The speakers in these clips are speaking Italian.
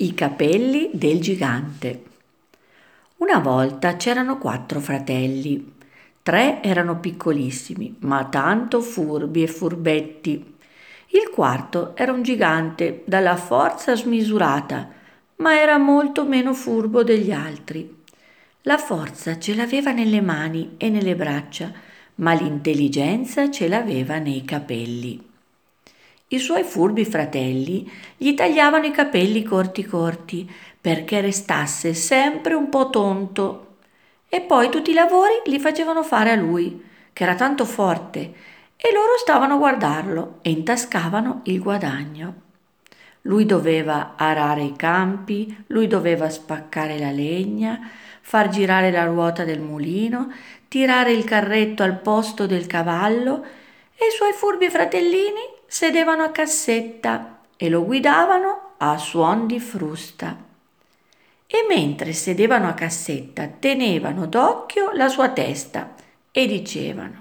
I capelli del gigante. Una volta c'erano 4 fratelli. 3 erano piccolissimi, ma tanto furbi e furbetti. Il quarto era un gigante dalla forza smisurata, ma era molto meno furbo degli altri. La forza ce l'aveva nelle mani e nelle braccia, ma l'intelligenza ce l'aveva nei capelli. I suoi furbi fratelli gli tagliavano i capelli corti corti perché restasse sempre un po' tonto, e poi tutti i lavori li facevano fare a lui, che era tanto forte, e loro stavano a guardarlo e intascavano il guadagno. Lui doveva arare i campi, lui doveva spaccare la legna, far girare la ruota del mulino, tirare il carretto al posto del cavallo, e i suoi furbi fratellini sedevano a cassetta e lo guidavano a suon di frusta. E mentre sedevano a cassetta tenevano d'occhio la sua testa e dicevano: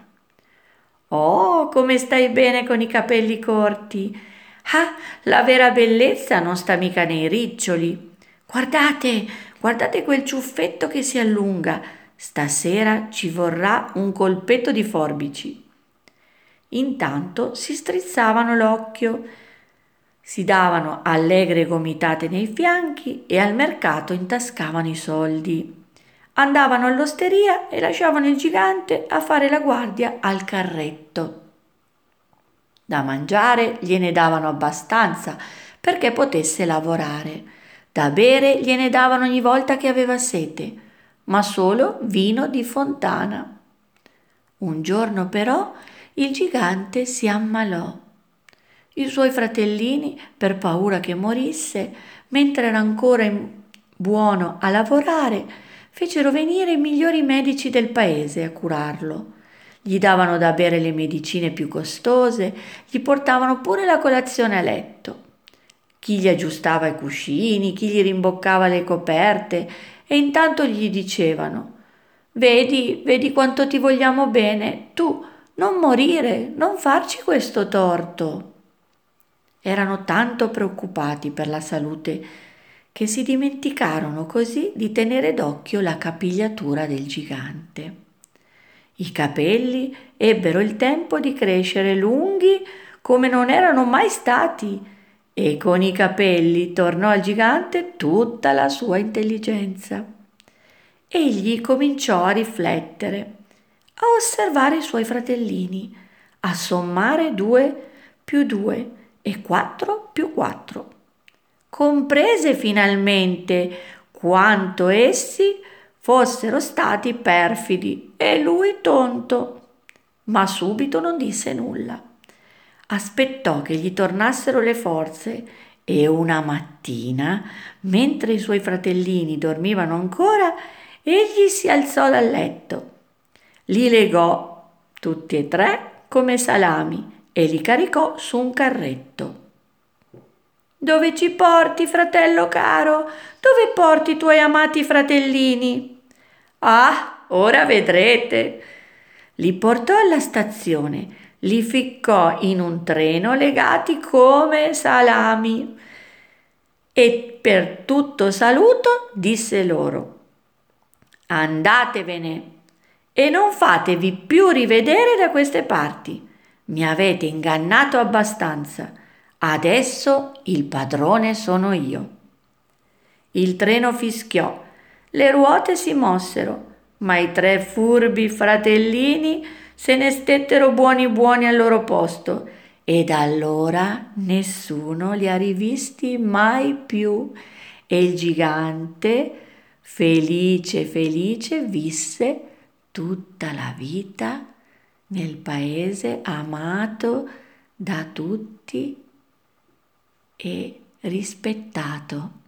«Oh, come stai bene con i capelli corti! Ah, la vera bellezza non sta mica nei riccioli. Guardate, guardate quel ciuffetto che si allunga. Stasera ci vorrà un colpetto di forbici». Intanto si strizzavano l'occhio, si davano allegre gomitate nei fianchi e al mercato intascavano i soldi. Andavano all'osteria e lasciavano il gigante a fare la guardia al carretto. Da mangiare gliene davano abbastanza perché potesse lavorare. Da bere gliene davano ogni volta che aveva sete, ma solo vino di fontana. Un giorno però il gigante si ammalò. I suoi fratellini, per paura che morisse, mentre era ancora buono a lavorare, fecero venire i migliori medici del paese a curarlo. Gli davano da bere le medicine più costose, gli portavano pure la colazione a letto. Chi gli aggiustava i cuscini, chi gli rimboccava le coperte, e intanto gli dicevano: «Vedi, vedi quanto ti vogliamo bene, tu non morire, non farci questo torto». Erano tanto preoccupati per la salute che si dimenticarono così di tenere d'occhio la capigliatura del gigante. I capelli ebbero il tempo di crescere lunghi come non erano mai stati, e con i capelli tornò al gigante tutta la sua intelligenza. Egli cominciò a riflettere, a osservare i suoi fratellini, a sommare 2 più 2 e 4 più 4. Comprese finalmente quanto essi fossero stati perfidi e lui tonto, ma subito non disse nulla. Aspettò che gli tornassero le forze e una mattina, mentre i suoi fratellini dormivano ancora, egli si alzò dal letto, li legò tutti e 3 come salami e li caricò su un carretto. «Dove ci porti, fratello caro? Dove porti i tuoi amati fratellini?» «Ah, ora vedrete!» Li portò alla stazione, li ficcò in un treno legati come salami e per tutto saluto disse loro: «Andatevene e non fatevi più rivedere da queste parti. Mi avete ingannato abbastanza. Adesso il padrone sono io». Il treno fischiò, le ruote si mossero, ma i 3 furbi fratellini se ne stettero buoni buoni al loro posto, e da allora nessuno li ha rivisti mai più, e il gigante, felice felice, visse tutta la vita nel paese amato da tutti e rispettato.